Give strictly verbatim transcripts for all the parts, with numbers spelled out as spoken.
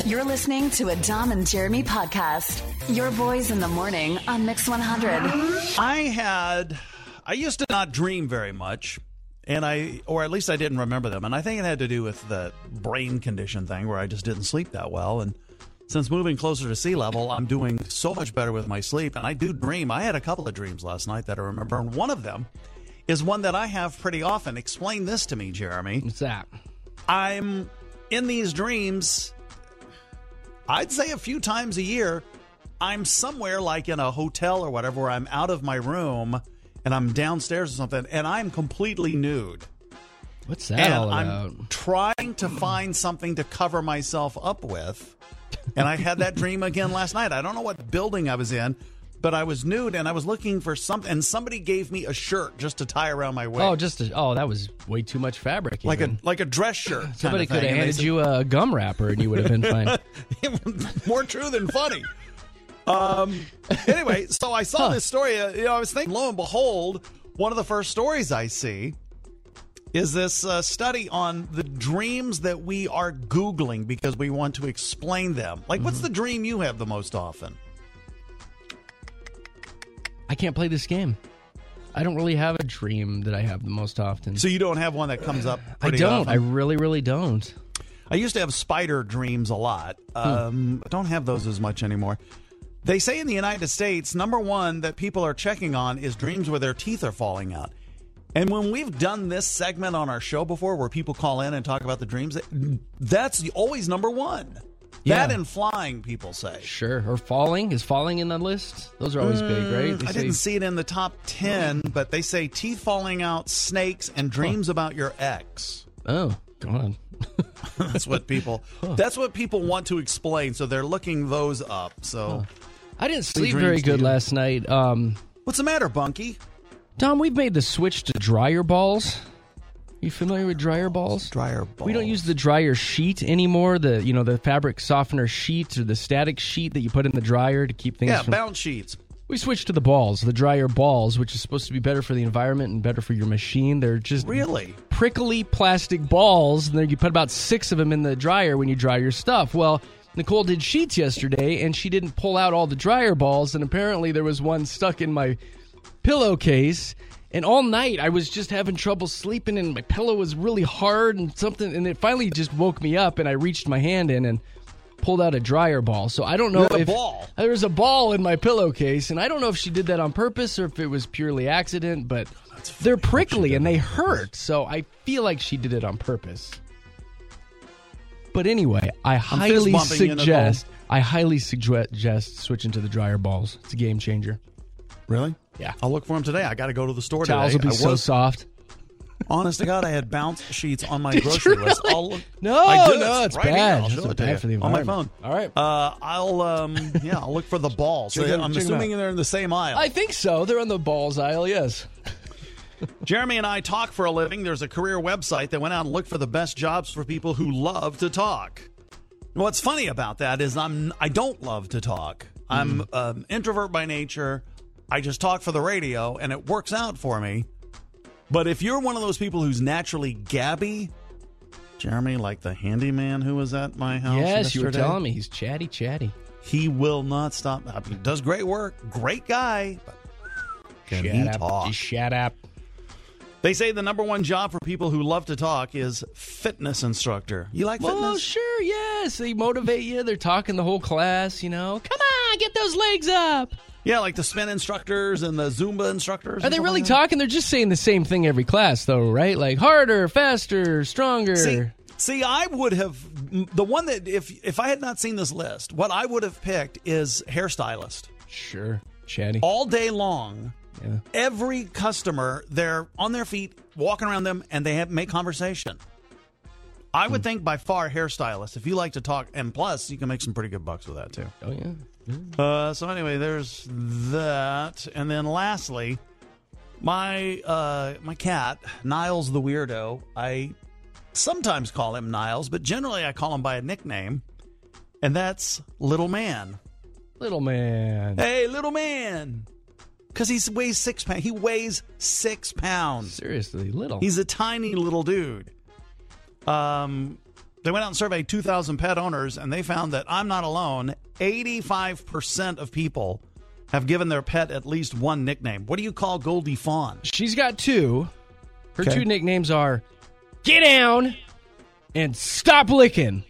You're listening to a Dom and Jeremy podcast. Your boys in the morning on Mix one hundred. I had, I used to not dream very much, and I, or at least I didn't remember them. And I think it had to do with the brain condition thing where I just didn't sleep that well. And since moving closer to sea level, I'm doing so much better with my sleep. And I do dream. I had a couple of dreams last night that I remember. And one of them is one that I have pretty often. Explain this to me, Jeremy. What's that? I'm in these dreams, I'd say a few times a year. I'm somewhere like in a hotel or whatever where I'm out of my room and I'm downstairs or something and I'm completely nude. What's that and all about? I'm trying to find something to cover myself up with. And I had that dream again last night. I don't know what building I was in, but I was nude and I was looking for something. And somebody gave me a shirt just to tie around my waist. Oh, just a, oh, that was way too much fabric. Like even. a like a dress shirt. Kind Somebody of could have handed said, you a gum wrapper and you would have been fine. More true than funny. Um. Anyway, so I saw Huh. this story. Uh, you know, I was thinking, lo and behold, one of the first stories I see is this uh, study on the dreams that we are Googling because we want to explain them. Like, mm-hmm. What's the dream you have the most often? I can't play this game. I don't really have a dream that I have the most often. So you don't have one that comes up I pretty don't. often? I really, really don't. I used to have spider dreams a lot. Um, hmm. I don't have those as much anymore. They say in the United States, number one that people are checking on is dreams where their teeth are falling out. And when we've done this segment on our show before where people call in and talk about the dreams, that's always number one. Yeah. That and flying, people say. Sure. Or falling. Is falling in that list? Those are always mm, big, right? They I say... didn't see it in the top ten, but they say teeth falling out, snakes, and dreams huh. about your ex. Oh, God. That's what people huh. That's what people want to explain, so they're looking those up. So huh. I didn't sleep very good last night. Um, What's the matter, Bunky? Tom, we've made the switch to dryer balls. You familiar with dryer balls? Dryer balls. We don't use the dryer sheet anymore. The you know the fabric softener sheet or the static sheet that you put in the dryer to keep things. Yeah, from... bounce sheets. We switched to the balls, the dryer balls, which is supposed to be better for the environment and better for your machine. They're just really prickly plastic balls, and then you put about six of them in the dryer when you dry your stuff. Well, Nicole did sheets yesterday, and she didn't pull out all the dryer balls, and apparently there was one stuck in my pillowcase. And all night I was just having trouble sleeping, and my pillow was really hard and something, and it finally just woke me up, and I reached my hand in and pulled out a dryer ball. So I don't know if a ball. There was a ball in my pillowcase, and I don't know if she did that on purpose or if it was purely accident, but they're prickly and they hurt, so I feel like she did it on purpose. But anyway, I I'm highly suggest I highly suggest switching to the dryer balls. It's a game changer. Really? Yeah. I'll look for them today. I got to go to the store Towels today. will be I so was, soft. Honest to God, I had bounce sheets on my grocery really? list. I'll look, no, I do. no, it's right bad. Here. I'll It's show it to bad you for the on my environment. phone. All right. Uh, I'll um, yeah, I'll look for the balls. So them, I'm check assuming they're in the same aisle. I think so. They're on the balls aisle. Yes. Jeremy and I talk for a living. There's a career website that went out and looked for the best jobs for people who love to talk. What's funny about that is I'm I don't love to talk. I'm an mm. um, introvert by nature. I just talk for the radio, and it works out for me. But if you're one of those people who's naturally gabby, Jeremy, like the handyman who was at my house yes, yesterday, you were telling me he's chatty, chatty. He will not stop. I mean, does great work, great guy. But can shut he up. talk? Just shut up. They say the number one job for people who love to talk is fitness instructor. You like fitness? Oh, sure, yes. They motivate you. They're talking the whole class, you know. Come on, get those legs up. Yeah, like the spin instructors and the Zumba instructors. Are they really talking? They're just saying the same thing every class, though, right? Like harder, faster, stronger. See, see, I would have, the one that, if if I had not seen this list, what I would have picked is hairstylist. Sure, chatty. All day long. Yeah. Every customer, they're on their feet, walking around them, and they have make conversation. I would mm. think by far hairstylist, if you like to talk, and plus, you can make some pretty good bucks with that, too. Oh, yeah. Mm. Uh, so anyway, there's that. And then lastly, my uh, my cat, Niles the Weirdo, I sometimes call him Niles, but generally I call him by a nickname, and that's Little Man. Little Man. Hey, Little Man. Because he weighs six pounds. He weighs six pounds. Seriously, little. He's a tiny little dude. Um, They went out and surveyed two thousand pet owners, and they found that I'm not alone. eighty-five percent of people have given their pet at least one nickname. What do you call Goldie Fawn? She's got two. Her Okay. two nicknames are Get Down and Stop Licking.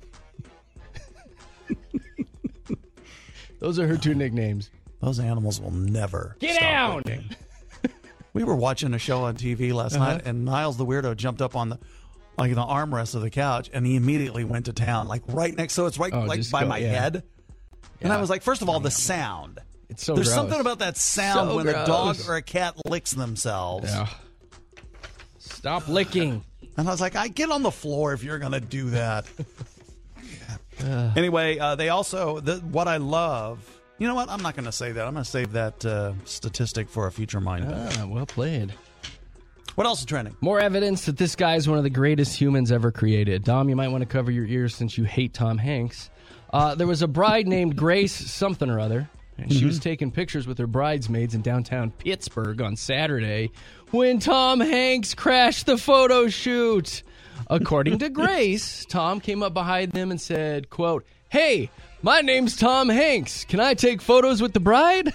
Those are her two nicknames. Those animals will never Get stop down! licking. We were watching a show on T V last Uh-huh. night, and Niles the weirdo jumped up on the like the armrest of the couch, and he immediately went to town, like right next. So it's right Oh, like just by go- my yeah. head. And Yeah. I was like, first of all, the sound. It's so There's gross. something about that sound So when a dog gross. or a cat licks themselves. Yeah. Stop licking. And I was like, I get on the floor if you're going to do that. Anyway, uh, they also, the, what I love, you know what? I'm not going to say that. I'm going to save that uh, statistic for a future mind. Ah, well played. What else is trending? More evidence that this guy is one of the greatest humans ever created. Dom, you might want to cover your ears since you hate Tom Hanks. Uh, there was a bride named Grace something or other, and she was taking pictures with her bridesmaids in downtown Pittsburgh on Saturday when Tom Hanks crashed the photo shoot. According to Grace, Tom came up behind them and said, quote, "Hey, my name's Tom Hanks. Can I take photos with the bride?"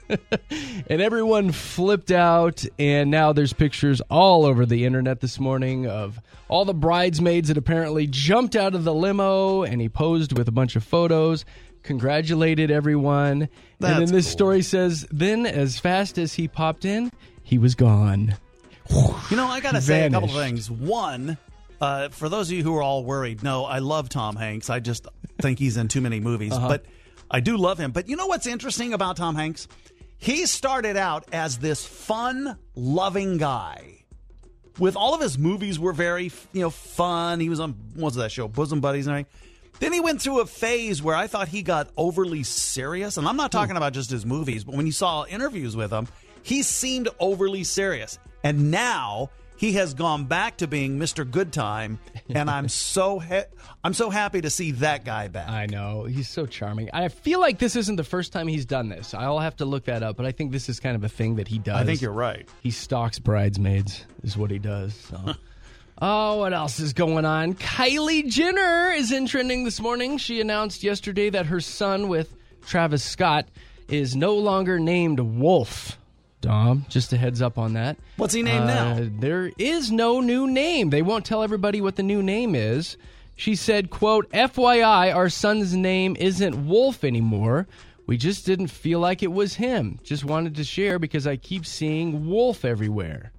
And everyone flipped out, and now there's pictures all over the internet this morning of all the bridesmaids that apparently jumped out of the limo, and he posed with a bunch of photos, congratulated everyone. That's and then this cool. story says, then as fast as he popped in, he was gone. You know, I got to say a couple of Vanished. things. One, uh, for those of you who are all worried, no, I love Tom Hanks. I just think he's in too many movies. Uh-huh. But I do love him. But you know what's interesting about Tom Hanks? He started out as this fun, loving guy. With all of his movies were very, you know, fun. He was on, what was that show? Bosom Buddies and everything. Then he went through a phase where I thought he got overly serious. And I'm not talking about just his movies, but when you saw interviews with him, he seemed overly serious. And now he has gone back to being Mister Good Time, and I'm so ha- I'm so happy to see that guy back. I know. He's so charming. I feel like this isn't the first time he's done this. I'll have to look that up, but I think this is kind of a thing that he does. I think you're right. He stalks bridesmaids, is what he does. So. Oh, what else is going on? Kylie Jenner is in trending this morning. She announced yesterday that her son with Travis Scott is no longer named Wolf. Dom, just a heads up on that. What's he named Uh, now? There is no new name. They won't tell everybody what the new name is. She said, quote, F Y I, our son's name isn't Wolf anymore. We just didn't feel like it was him. Just wanted to share because I keep seeing Wolf everywhere.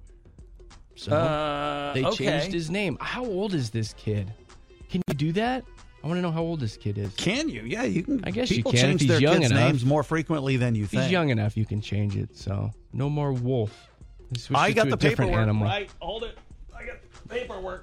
So Uh, they okay. changed his name. How old is this kid? Can you do that? I want to know how old this kid is. Can you? Yeah, you can. I guess you people can if change he's their young kids' enough. names more frequently than you If think. he's young enough, you can change it. So no more Wolf. They switched I it got to the a different paperwork. animal. Right, hold it. I got paperwork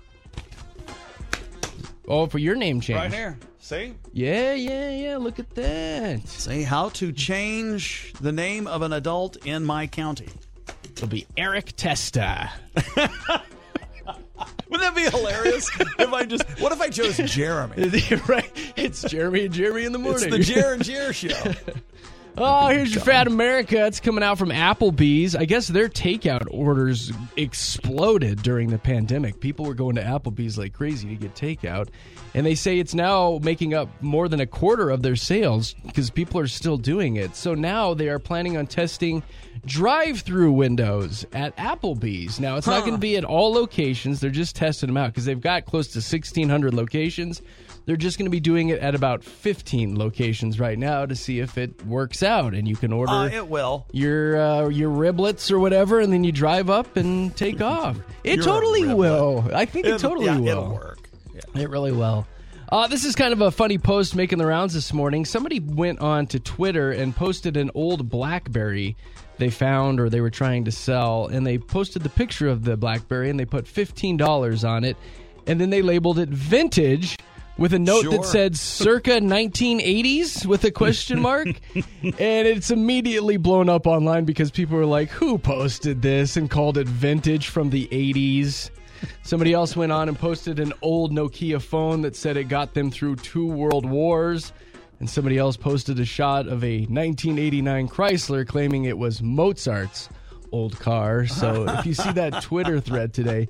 Oh, for your name change. right here. See? Yeah, yeah, yeah. Look at that. See how to change the name of an adult in my county. It'll be Eric Testa. Wouldn't that be hilarious if I just? What if I chose Jeremy? Right? It's Jeremy and Jeremy in the It's morning. the Jer and Jer show. Oh, here's your Fat America. It's coming out from Applebee's. I guess their takeout orders exploded during the pandemic. People were going to Applebee's like crazy to get takeout. And they say it's now making up more than a quarter of their sales because people are still doing it. So now they are planning on testing drive-through windows at Applebee's. Now, it's not going to be at all locations. They're just testing them out because they've got close to sixteen hundred locations. They're just going to be doing it at about fifteen locations right now to see if it works out. And you can order Uh, it will. your uh, your riblets or whatever, and then you drive up and take off. It You're a totally riblet. will. I think it, It- totally yeah, will. It'll work. Yeah. It really will. Uh, this is kind of a funny post making the rounds this morning. Somebody went on to Twitter and posted an old BlackBerry they found or they were trying to sell, and they posted the picture of the BlackBerry, and they put fifteen dollars on it, and then they labeled it vintage with a note Sure. that said circa nineteen eighties with a question mark. And it's immediately blown up online because people were like, who posted this and called it vintage from the eighties? Somebody else went on and posted an old Nokia phone that said it got them through two world wars. And somebody else posted a shot of a nineteen eighty-nine Chrysler claiming it was Mozart's old car. So if you see that Twitter thread today,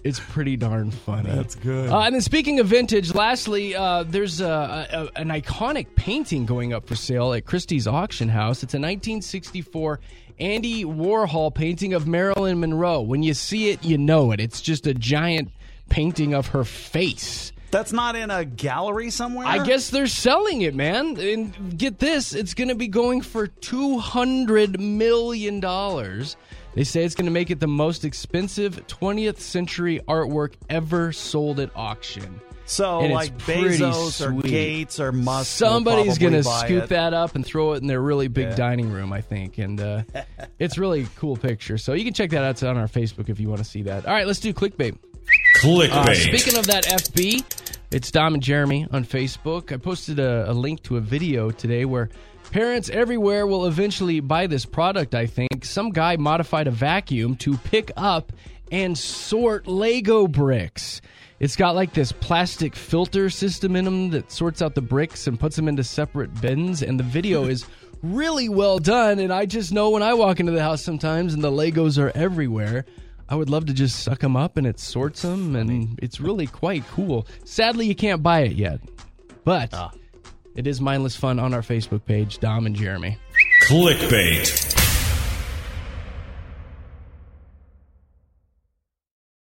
It's pretty darn funny. That's good. Uh, and then speaking of vintage, lastly, uh, there's a, a, an iconic painting going up for sale at Christie's Auction House. It's a nineteen sixty-four Andy Warhol painting of Marilyn Monroe. When you see it, you know it. It's just a giant painting of her face. That's not in a gallery somewhere? I guess they're selling it, man. And get this, it's going to be going for two hundred million dollars. They say it's going to make it the most expensive twentieth century artwork ever sold at auction. So, And it's like pretty Bezos or sweet. Gates or Musk will Somebody's probably going to buy scoop it. that up and throw it in their really big Yeah. dining room, I think. And uh, it's really cool picture. So you can check that out on our Facebook if you want to see that. All right, let's do clickbait. Clickbait. Uh, speaking of that F B, it's Dom and Jeremy on Facebook. I posted a, a link to a video today where parents everywhere will eventually buy this product, I think. Some guy modified a vacuum to pick up and sort Lego bricks. It's got like this plastic filter system in them that sorts out the bricks and puts them into separate bins. And the video is really well done. And I just know when I walk into the house sometimes and the Legos are everywhere, I would love to just suck them up and it sorts them. And it's really quite cool. Sadly, you can't buy it yet. But it is mindless fun on our Facebook page, Dom and Jeremy. Clickbait.